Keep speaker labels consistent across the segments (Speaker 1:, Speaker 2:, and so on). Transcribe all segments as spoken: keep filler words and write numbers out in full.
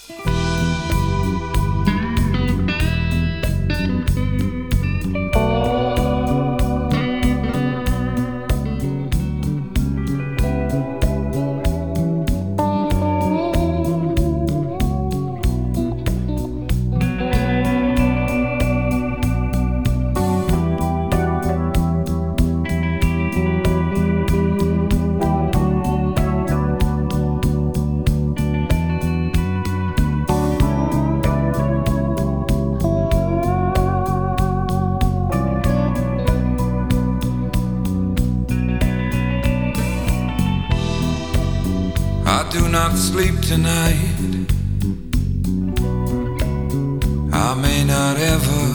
Speaker 1: I do not sleep tonight. I may not ever.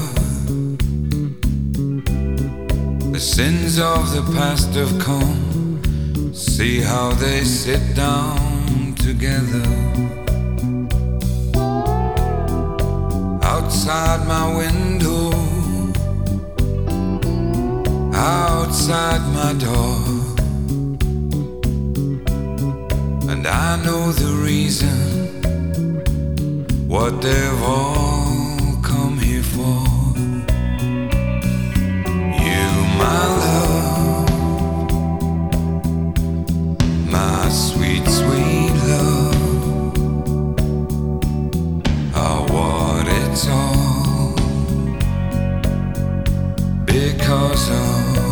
Speaker 1: The sins of the past have come. See how they sit down together. Outside my window, outside my door. And I know the reason, what they've all come here for. You, my love, my sweet, sweet love, are what it's all because of.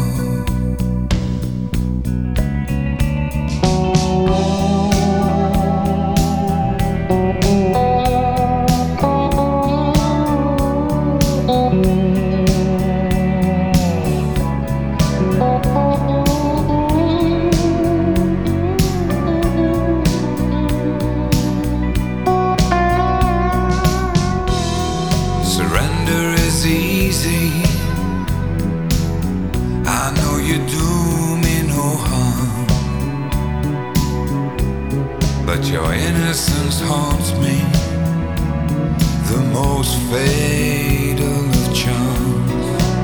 Speaker 1: Surrender is easy. I know you do me no harm, but your innocence haunts me, the most fatal of charms.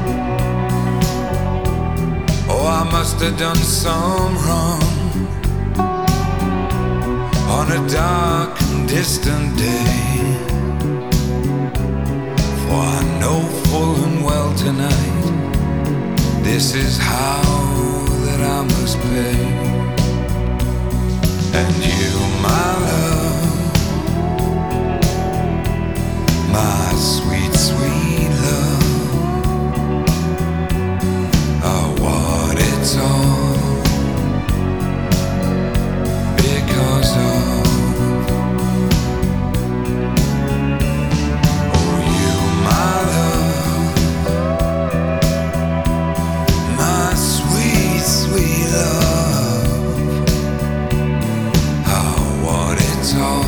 Speaker 1: Oh, I must have done some wrong on a dark and distant day. For I know full and well tonight, this is how that I must pay. And you, my love, my sweet, sweet love, are what it's all because of. Sweet love, oh, what it's all